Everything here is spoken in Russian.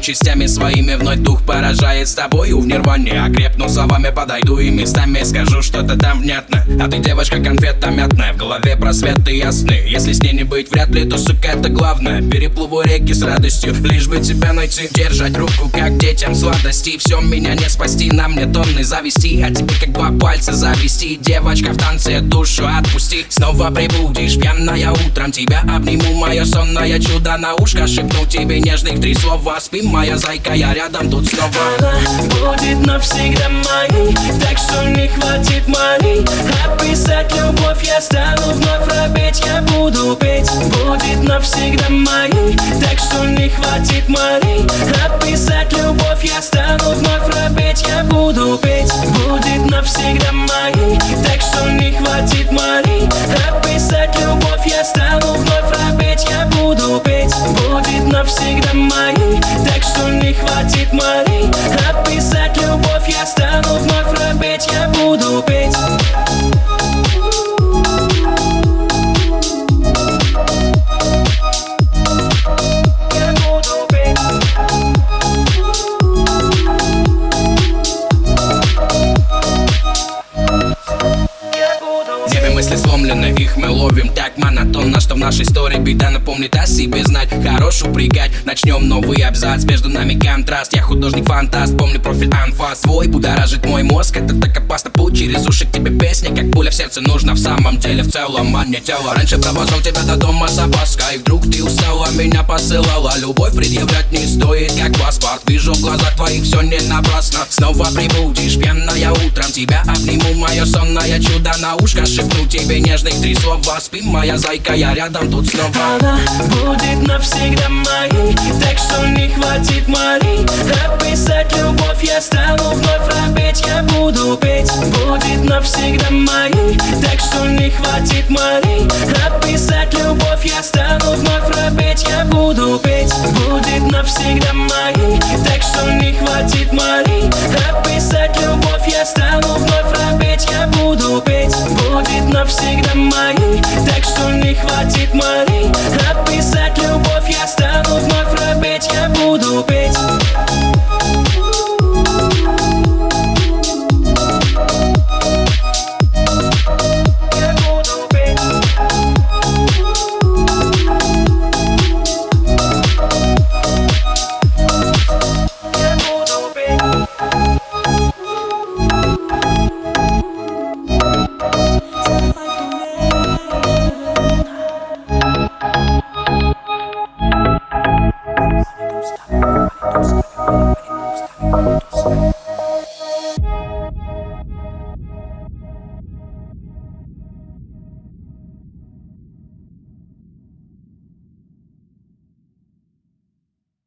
частями своими вновь дух поражает. С тобою в нирване окрепну, словами подойду и местами скажу что-то там внятно. А ты девочка конфета мятная, в голове просветы ясны. Если с ней не быть вряд ли, то сука это главное. Переплыву реки с радостью, лишь бы тебя найти. Держать руку как детям сладости. Все меня не спасти, на мне тонны завести. А тебе как два пальца завести. Девочка в танце, душу отпусти. Снова прибудешь пьяная утром, тебя обниму, мое сонное чудо. На ушко шепну тебе нежных 3 слова. Спи, моя зайка, я рядом тут снова. Она будет навсегда моей, так что не хватит моей. Описать любовь я стану, вновь робеть я буду петь. Будет навсегда моей, так что не хватит моей. Описать любовь я стану, вновь робеть я буду петь. Будет навсегда моей, так что не хватит моей. Описать любовь я стану, вновь робеть я буду петь. Будет навсегда моей, так что не хватит моей. Описать любовь я стану, вновь робеть я буду петь. Мысли сломлены, их мы ловим так монотонно, что в нашей истории беда напомнит о себе знать. Хорош упрягать, начнем новый абзац. Между нами контраст, я художник-фантаст. Помни профиль анфас, твой будоражит мой мозг. Это так опасно, путь через уши к тебе песня, как пуля в сердце нужна в самом деле. В целом, а не тело. Раньше провожал тебя до дома с опаской. Вдруг ты устала, меня посылала. Любовь предъявлять не стоит, как паспорт. Вижу в глазах твоих, все не напрасно. Снова прибудешь пьяная утром, тебя обниму, мое сонное чудо. На ушко шепну тебе нежных 3 слова. Спи, моя зайка, я рядом тут снова. Она будет навсегда моей, так что не хватит моей. Описать любовь я стану, вновь робеть я буду петь. Будет навсегда моей, так что не хватит моей. Описать любовь я стану, вновь робеть я буду петь. Будет навсегда моей, так что не хватит моей. Описать любовь я стану, вновь робеть я буду петь. Будет навсегда моей, так что не хватит моей.